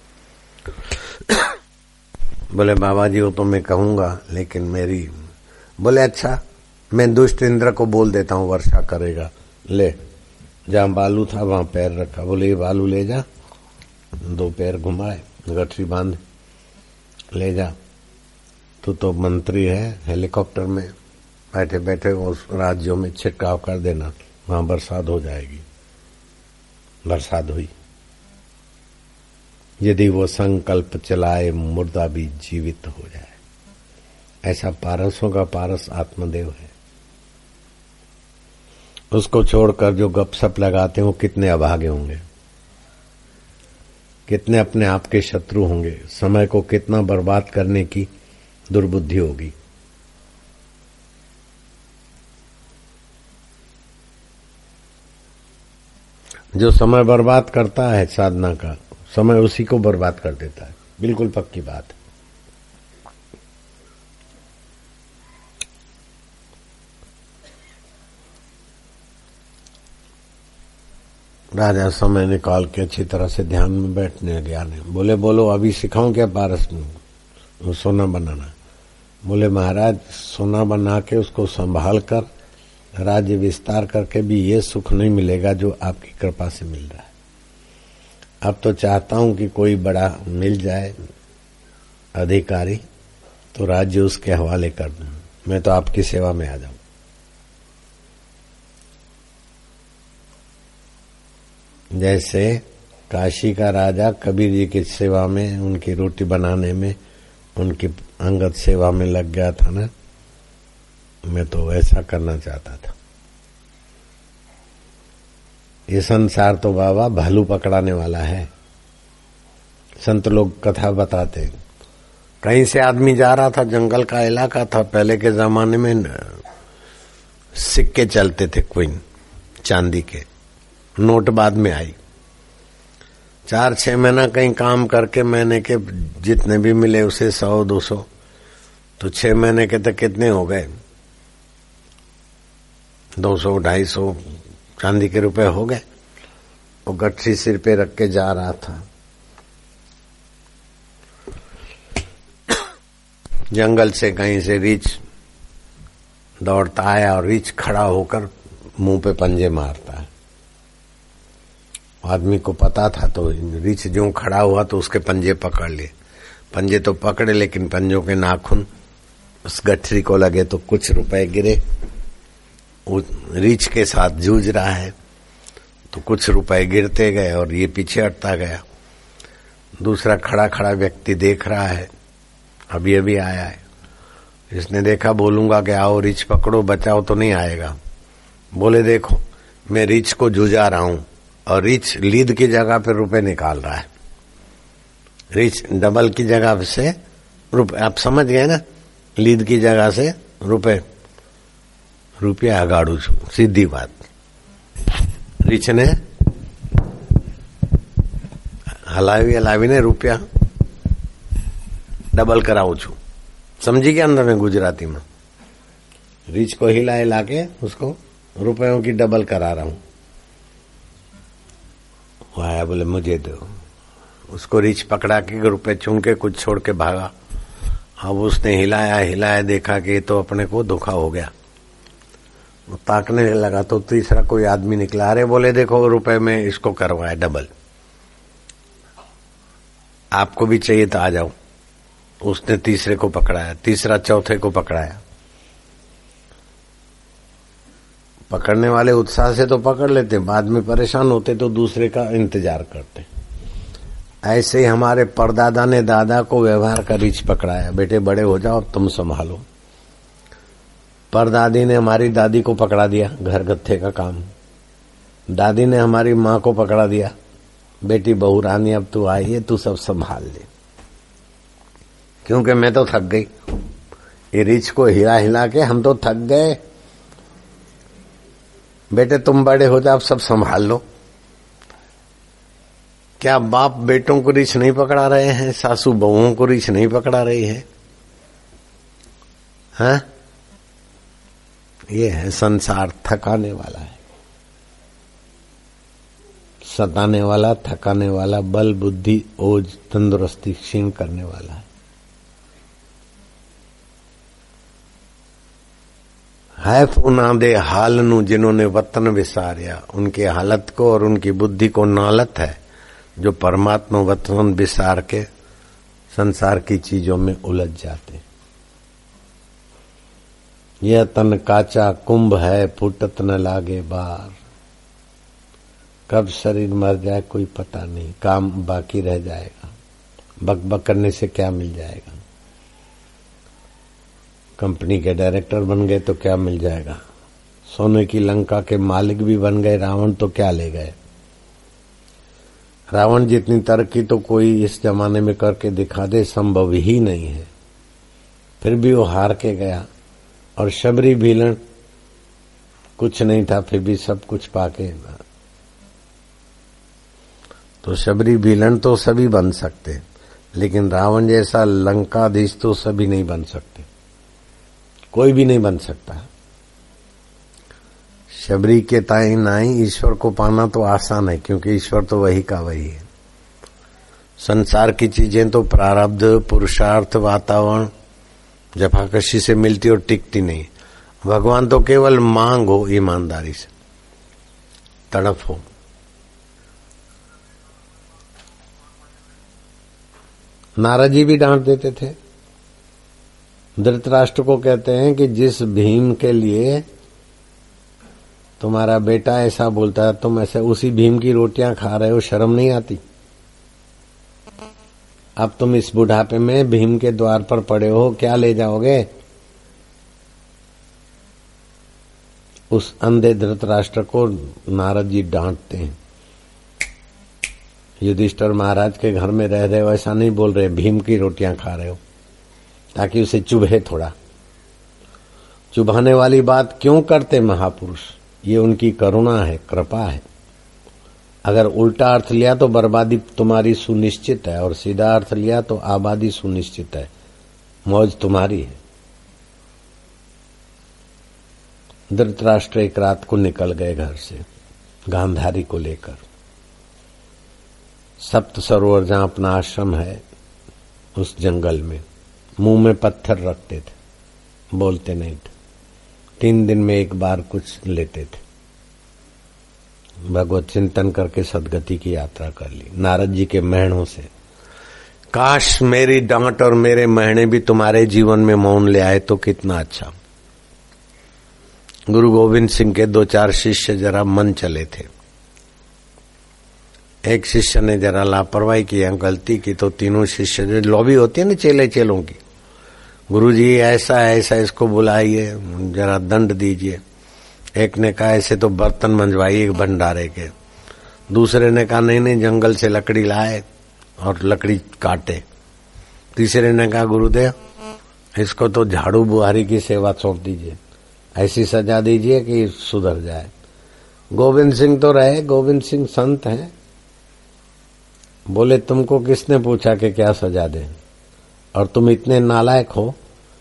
बोले बाबा जी वो तो मैं कहूंगा, लेकिन मेरी। बोले अच्छा मैं दुष्ट इंद्र को बोल देता हूँ वर्षा करेगा, ले जहां बालू था वहां पैर रखा। बोले ये बालू ले जा, 2 पैर घुमाए, गठरी बांध, ले जा। तू तो मंत्री है, हेलीकॉप्टर में बैठे बैठे उस राज्यों में छिड़काव कर देना, वहां बरसात हो जाएगी। बरसात हुई। यदि वो संकल्प चलाए मुर्दा भी जीवित हो जाए। ऐसा पारसों का पारस आत्मदेव है। उसको छोड़कर जो गपशप लगाते हैं वो कितने अभागे होंगे, कितने अपने आप के शत्रु होंगे, समय को कितना बर्बाद करने की दुर्बुद्धि होगी। जो समय बर्बाद करता है साधना का, समय उसी को बर्बाद कर देता है। बिल्कुल पक्की बात है। राजा समय निकाल के अच्छी तरह से ध्यान में बैठने गया। नहीं बोले बोलो अभी सिखाऊं क्या पारस में सोना बनाना। बोले महाराज सोना बना के उसको संभाल कर राज्य विस्तार करके भी ये सुख नहीं मिलेगा जो आपकी कृपा से मिल रहा है। अब तो चाहता हूं कि कोई बड़ा मिल जाए अधिकारी तो राज्य उसके हवाले कर दूं, मैं तो आपकी सेवा में आ जाऊं। जैसे काशी का राजा कबीर जी की सेवा में, उनकी रोटी बनाने में, उनकी अंगत सेवा में लग गया था ना, मैं तो वैसा करना चाहता था। ये संसार तो बाबा भालू पकड़ाने वाला है। संत लोग कथा बताते, कहीं से आदमी जा रहा था, जंगल का इलाका था, पहले के जमाने में सिक्के चलते थे क्वीन चांदी के, नोट बाद में आई। 4-6 महीना कहीं काम करके महीने के जितने भी मिले उसे 100-200, तो 6 महीने के तो कितने हो गए, 200-250 चांदी के रुपए हो गए। वो गठरी सिर पे रख के जा रहा था, जंगल से कहीं से रीछ दौड़ता आया और रीछ खड़ा होकर मुंह पे पंजे मारता है। आदमी को पता था तो रीछ जो खड़ा हुआ तो उसके पंजे पकड़ लिए। पंजे तो पकड़े लेकिन पंजों के नाखून उस गठरी को लगे तो कुछ रुपए गिरे। रीछ के साथ जूझ रहा है तो कुछ रुपए गिरते गए और ये पीछे हटता गया। दूसरा खड़ा खड़ा व्यक्ति देख रहा है, अभी अभी आया है। इसने देखा, बोलूंगा कि आओ रीछ पकड़ो बचाओ तो नहीं आएगा। बोले देखो मैं रीछ को जूझा रहा हूं और रीछ लीद की जगह पे रुपए निकाल रहा है। रीछ डबल की जगह से रुपए, आप समझ गए ना, लीद की जगह से रुपया अगाड़ू छू, सीधी बात। रीछ ने हलावी ने रुपया डबल कराऊ छू, समझी क्या अंदर में गुजराती में। रीछ को हिला के उसको रुपयों की डबल करा रहा हूं। वो आया, बोले मुझे दो। उसको रीछ पकड़ा के रुपए चूम के कुछ छोड़ के भागा। अब उसने हिलाया देखा कि ये तो अपने को धोखा हो गया। वो ताकने लगा तो तीसरा कोई आदमी निकला, अरे बोले देखो रुपए में इसको करवाया डबल, आपको भी चाहिए तो आ जाओ। उसने तीसरे को पकड़ाया, तीसरा चौथे को पकड़ाया। पकड़ने वाले उत्साह से तो पकड़ लेते, बाद में परेशान होते तो दूसरे का इंतजार करते। ऐसे ही हमारे परदादा ने दादा को व्यवहार का रीछ पकड़ाया, बेटे बड़े हो जाओ अब तुम संभालो। परदादी ने हमारी दादी को पकड़ा दिया घर गत्थे का काम। दादी ने हमारी माँ को पकड़ा दिया, बेटी बहू रानी अब तू आई है, तू सब संभाल ले। क्योंकि मैं तो थक गई, ये रीछ को हिला के हम तो थक गए। बेटे तुम बड़े हो जाओ अब सब संभाल लो। क्या बाप बेटों को रीछ नहीं पकड़ा रहे हैं? सासू बहुओं को रीछ नहीं पकड़ा रही है? हाँ, ये है संसार, थकाने वाला है, सताने वाला, थकाने वाला, बल बुद्धि ओज तंदुरुस्ती क्षीण करने वाला है। उना दे हाल नू जिन्होंने वतन विसारिया, उनके हालत को और उनकी बुद्धि को नालत है जो परमात्मा वतन विसार के संसार की चीजों में उलझ जाते। यह तन काचा कुंभ है, फुटत न लागे बार। कब शरीर मर जाए कोई पता नहीं, काम बाकी रह जाएगा, बक बक करने से क्या मिल जाएगा। कंपनी के डायरेक्टर बन गए तो क्या मिल जाएगा, सोने की लंका के मालिक भी बन गए रावण तो क्या ले गए। रावण जितनी तरक्की तो कोई इस जमाने में करके दिखा दे संभव ही नहीं है, फिर भी वो हार के गया। और शबरी भीलन कुछ नहीं था फिर भी सब कुछ पाके। तो शबरी भीलन तो सभी बन सकते, लेकिन रावण जैसा लंकाधीश तो सभी नहीं बन सकते, कोई भी नहीं बन सकता। शबरी के ताई नाई ईश्वर को पाना तो आसान है, क्योंकि ईश्वर तो वही का वही है। संसार की चीजें तो प्रारब्ध, पुरुषार्थ, वातावरण, जफाकशी से मिलती और टिकती नहीं। भगवान तो केवल मांग हो, ईमानदारी से तड़प हो। नारद जी भी डांट देते थे। धृतराष्ट्र को कहते हैं कि जिस भीम के लिए तुम्हारा बेटा ऐसा बोलता है, तुम ऐसे उसी भीम की रोटियां खा रहे हो, शर्म नहीं आती? अब तुम इस बुढ़ापे में भीम के द्वार पर पड़े हो, क्या ले जाओगे? उस अंधे धृतराष्ट्र को नारद जी डांटते हैं। युधिष्ठिर महाराज के घर में रह रहे हो ऐसा नहीं बोल रहे, भीम की रोटियां खा रहे हो, ताकि उसे चुभे थोड़ा। चुभाने वाली बात क्यों करते महापुरुष? ये उनकी करुणा है, कृपा है। अगर उल्टा अर्थ लिया तो बर्बादी तुम्हारी सुनिश्चित है, और सीधा अर्थ लिया तो आबादी सुनिश्चित है, मौज तुम्हारी है। धृतराष्ट्र एक रात को निकल गए घर से गांधारी को लेकर। सप्त सरोवर जहां अपना आश्रम है उस जंगल में मुंह में पत्थर रखते थे, बोलते नहीं थे। 3 दिन में एक बार कुछ लेते थे। भगवत चिंतन करके सदगति की यात्रा कर ली नारद जी के महणों से। काश मेरी डांट और मेरे महणे भी तुम्हारे जीवन में मौन ले आए तो कितना अच्छा। गुरु गोविंद सिंह के 2-4 शिष्य जरा मन चले थे। एक शिष्य ने जरा लापरवाही की, गलती की, तो तीनों शिष्य, जो लॉबी होती है ना चेले चेलों की, गुरुजी ऐसा ऐसा इसको बुलाइए, जरा दंड दीजिए। एक ने कहा ऐसे तो बर्तन मंजवाइए भंडारे के। दूसरे ने कहा नहीं नहीं जंगल से लकड़ी लाए और लकड़ी काटे। तीसरे ने कहा गुरुदेव इसको तो झाड़ू बुहारी की सेवा सौंप दीजिए, ऐसी सजा दीजिए कि सुधर जाए। गोविंद सिंह तो रहे, गोविंद सिंह संत हैं, बोले तुमको किसने पूछा कि क्या सजा दे, और तुम इतने नालायक हो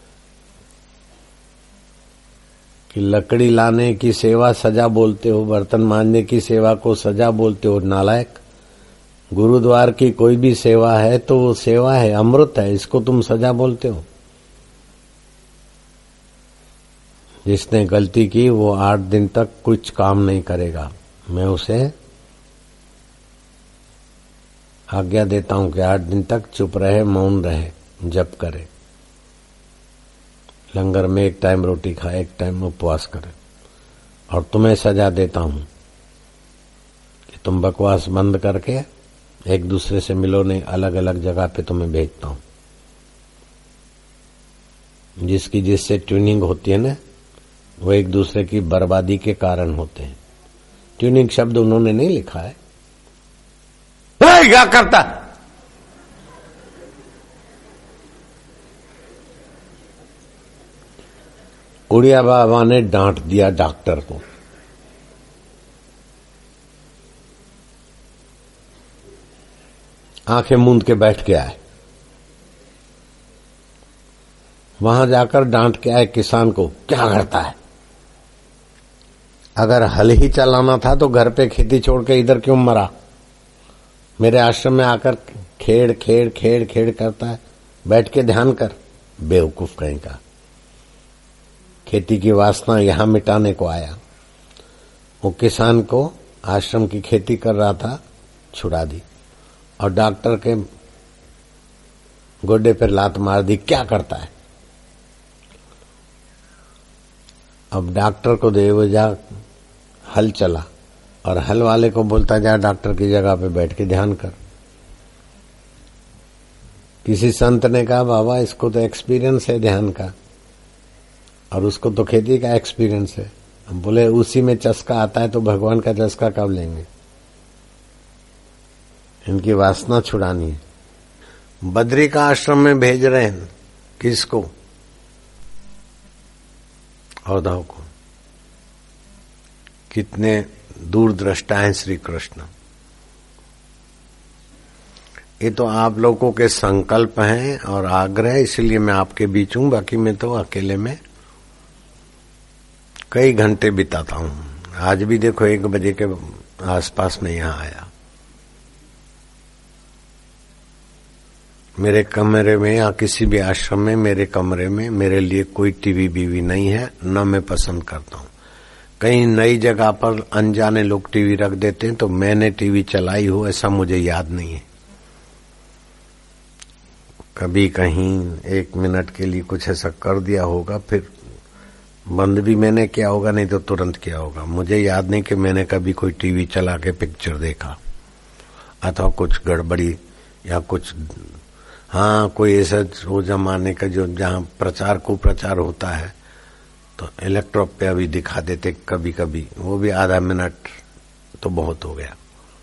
कि लकड़ी लाने की सेवा सजा बोलते हो, बर्तन मांजने की सेवा को सजा बोलते हो। नालायक, गुरुद्वार की कोई भी सेवा है तो वो सेवा है, अमृत है, इसको तुम सजा बोलते हो। जिसने गलती की वो 8 दिन तक कुछ काम नहीं करेगा। मैं उसे आज्ञा देता हूं कि 8 दिन तक चुप रहे, मौन रहे, जप करे, लंगर में एक टाइम रोटी खाए, एक टाइम उपवास करे। और तुम्हें सजा देता हूं कि तुम बकवास बंद करके एक दूसरे से मिलो नहीं, अलग अलग जगह पे तुम्हें भेजता हूं। जिसकी जिससे ट्यूनिंग होती है ना, वो एक दूसरे की बर्बादी के कारण होते हैं। ट्यूनिंग शब्द उन्होंने नहीं लिखा है। क्या करता? उड़िया बाबा ने डांट दिया डॉक्टर को। आंखें मूंद के बैठ के आए। वहां जाकर डांट के आए किसान को, क्या करता है? अगर हल ही चलाना था तो घर पे खेती छोड़ के इधर क्यों मरा? मेरे आश्रम में आकर खेड़ खेड़ खेड़ खेड़ करता है, बैठ के ध्यान कर। बेवकूफ कहीं का, खेती की वासना यहां मिटाने को आया। वो किसान को आश्रम की खेती कर रहा था, छुड़ा दी और डॉक्टर के गोडे पर लात मार दी। क्या करता है? अब डॉक्टर को दे जा, हल चला और हल वाले को बोलता जा डॉक्टर की जगह पे बैठ के ध्यान कर। किसी संत ने कहा बाबा इसको तो एक्सपीरियंस है ध्यान का और उसको तो खेती का एक्सपीरियंस है। हम बोले उसी में चस्का आता है तो भगवान का चस्का कब लेंगे? इनकी वासना छुड़ानी है। बद्री का आश्रम में भेज रहे हैं किसको? औधव को। कितने दूरदृष्टा हैं श्री कृष्ण। ये तो आप लोगों के संकल्प हैं और आग्रह, इसलिए मैं आपके बीच हूं। बाकी मैं तो अकेले में कई घंटे बिताता हूं। आज भी देखो 1 बजे के आसपास में यहां आया। मेरे कमरे में या किसी भी आश्रम में मेरे कमरे में मेरे लिए कोई टीवी बीवी नहीं है, न मैं पसंद करता हूं। कहीं नई जगह पर अनजाने लोग टीवी रख देते हैं तो मैंने टीवी चलाई हो ऐसा मुझे याद नहीं है। कभी कहीं 1 मिनट के लिए कुछ ऐसा कर दिया होगा, फिर बंद भी मैंने किया होगा, नहीं तो तुरंत किया होगा। मुझे याद नहीं कि मैंने कभी कोई टीवी चला के पिक्चर देखा अथवा कुछ गड़बड़ी या कुछ। हाँ, कोई ऐसा वो जमाने का जो जहाँ प्रचार कुप्रचार होता है तो इलेक्ट्रॉप पे अभी दिखा देते कभी कभी, वो भी आधा मिनट तो बहुत हो गया,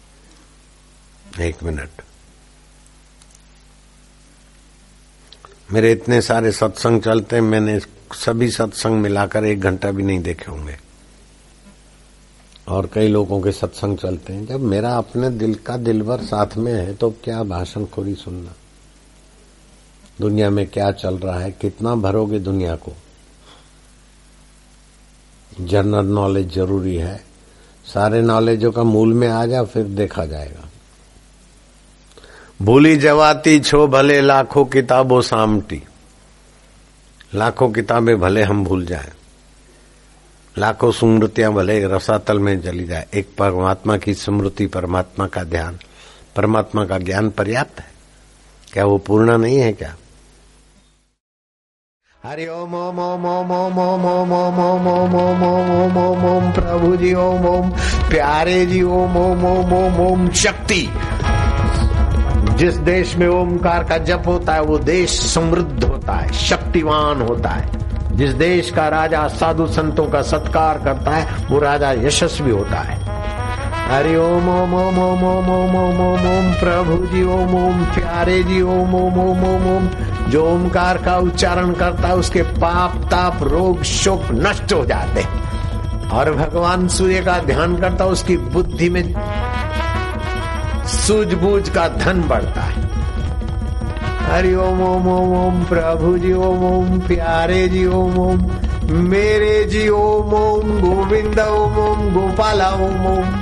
1 मिनट। मेरे इतने सारे सत्संग चलते हैं, मैंने सभी सत्संग मिलाकर 1 घंटा भी नहीं देखे होंगे। और कई लोगों के सत्संग चलते हैं। जब मेरा अपने दिल का दिलवर साथ में है तो क्या भाषणखोरी सुनना? दुनिया में क्या चल रहा है, कितना भरोगे दुनिया को? जनरल नॉलेज जरूरी है। सारे नॉलेजों का मूल में आ जा, फिर देखा जाएगा। भूली जवाती छो भले लाखों किताबों सामटी। लाखों किताबें भले हम भूल जाएं, लाखों स्मृतियां भले रसातल में चली जाए, एक परमात्मा की स्मृति, परमात्मा का ध्यान, परमात्मा का ज्ञान पर्याप्त है। क्या वो पूर्ण नहीं है क्या? हरि ओम ओम ओम ओम ओम ओम ओम ओम ओम ओम ओम ओम ओम ओम प्रभु जी ओम ओम, प्यारे जी ओम ओम ओम ओम ओम। शक्ति, जिस देश में ओमकार का जप होता है वो देश समृद्ध होता है, शक्तिवान होता है। जिस देश का राजा साधु संतों का सत्कार करता है वो राजा यशस्वी होता है। हरि ओम ओम ओम ओम ओम ओम ओम ओम ओम प्रभु जी ओम ओम, प्यारे जी ओम ओम ओम ओम ओम। जो ओमकार का उच्चारण करता है उसके पाप ताप रोग शोक नष्ट हो जाते हैं। और भगवान सूर्य का ध्यान करता है उसकी बुद्धि में सूझबूझ का धन बढ़ता है। हरि ओम ओम ओम ओम प्रभु जी ओम ओम, प्यारे जी ओम ओम, मेरे जी ओम ओम, गोविंद ओम ओम, गोपाला ओम ओम।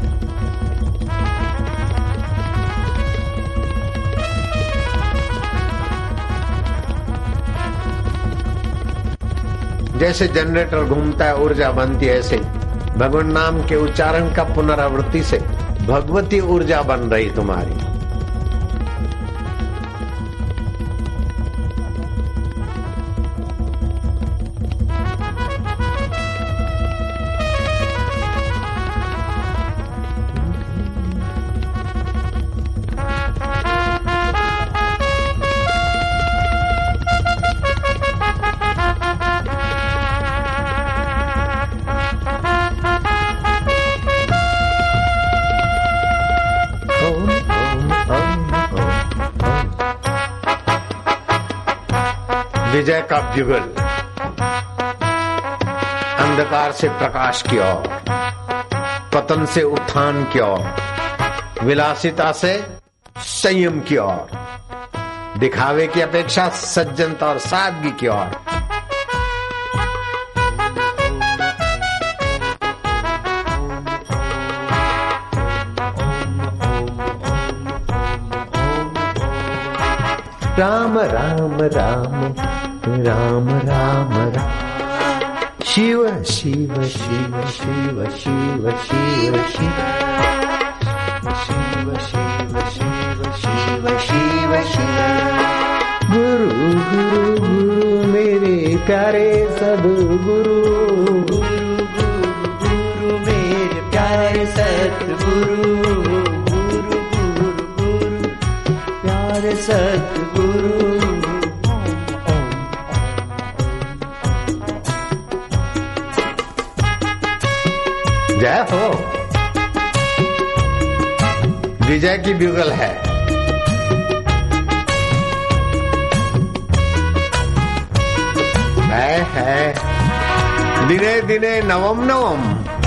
जैसे जनरेटर घूमता है ऊर्जा बनती है, ऐसे भगवान नाम के उच्चारण का पुनरावृत्ति से भगवती ऊर्जा बन रही तुम्हारी। विजय का युगल, अंधकार से प्रकाश की ओर, पतन से उत्थान की ओर, विलासिता से संयम की ओर, दिखावे की अपेक्षा सज्जनता और सादगी की ओर। राम राम राम राम राम राम, शिव शिव शिव शिव शिव शिव शिव शिव शिव शिव शिव शिव शिव। गुरु गुरु गुरु मेरे प्यारे सद्गुरु, गुरु गुरु गुरु मेरे प्यारे सद्गुरु, गुरु गुरु गुरु प्यारे सद्गुरु। जय हो। विजय की ब्यूगल है। दिने दिने नवम नवम,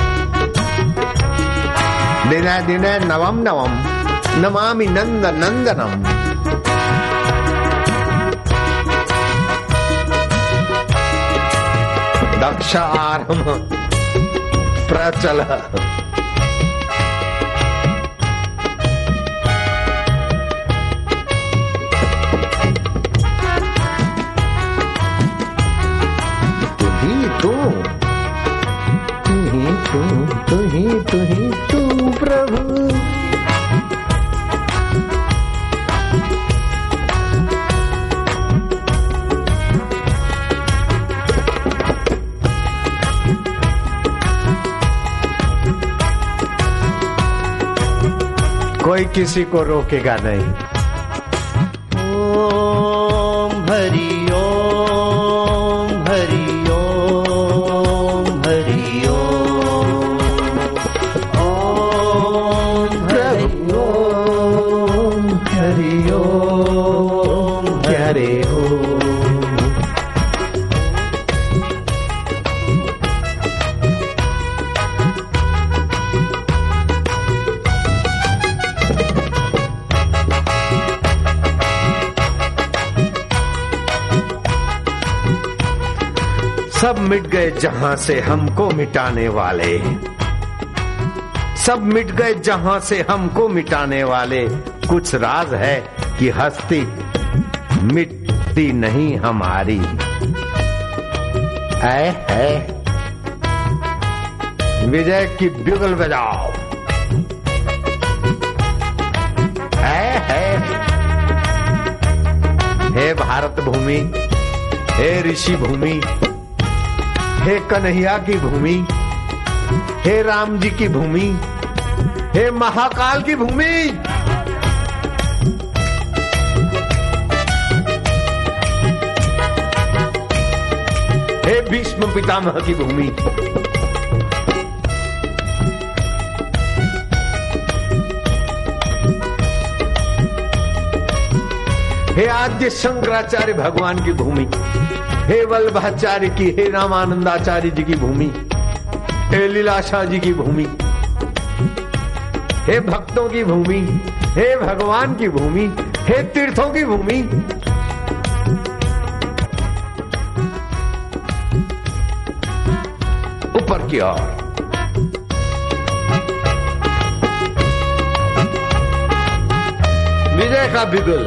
दिने दिने नवम नवम, नमामि नंद नंदनम। दक्ष आरम प्रचल, तू ही तू प्रभु। कोई किसी को रोकेगा नहीं। ओम हरि ओम हरि ओम हरि ओम, ओम हरि ओम हरि ओम हरि ओम। सब मिट गए जहां से हमको मिटाने वाले, सब मिट गए जहां से हमको मिटाने वाले। कुछ राज है कि हस्ती मिटती नहीं हमारी। है विजय की ब्यूगल बजाओ। हे भारत भूमि, हे ऋषि भूमि, हे कन्हैया की भूमि, हे राम जी की भूमि, हे महाकाल की भूमि, हे भीष्म पितामह की भूमि, हे आद्य शंकराचार्य भगवान की भूमि, हे वल्लभाचार्य की, हे रामानंदाचार्य जी की भूमि, हे लीलाशाह जी की भूमि, हे भक्तों की भूमि, हे भगवान की भूमि, हे तीर्थों की भूमि। ऊपर की ओर विजय का बिगुल।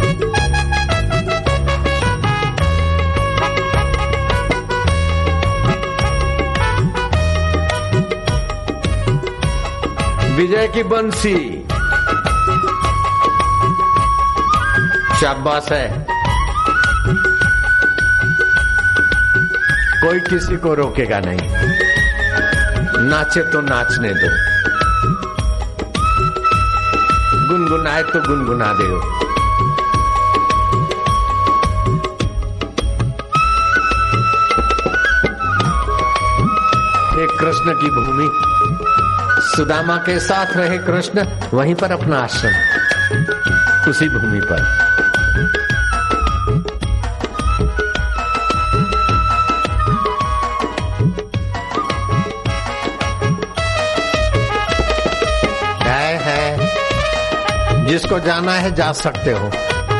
विजय की बंसी। शाबाश है। कोई किसी को रोकेगा नहीं। नाचे तो नाचने दो, गुनगुनाए तो गुनगुना दो। हे कृष्ण की भूमि, सुदामा के साथ रहे कृष्ण, वहीं पर अपना आश्रम, उसी भूमि पर। जिसको जाना है जा सकते हो।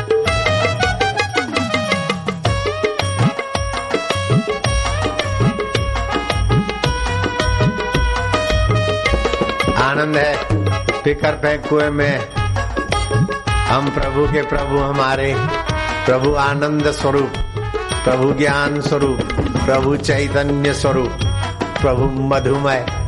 आनंद है फिकर फेंक कुएं में, हम प्रभु के प्रभु, हमारे प्रभु आनंद स्वरूप, प्रभु ज्ञान स्वरूप, प्रभु चैतन्य स्वरूप, प्रभु मधुमय।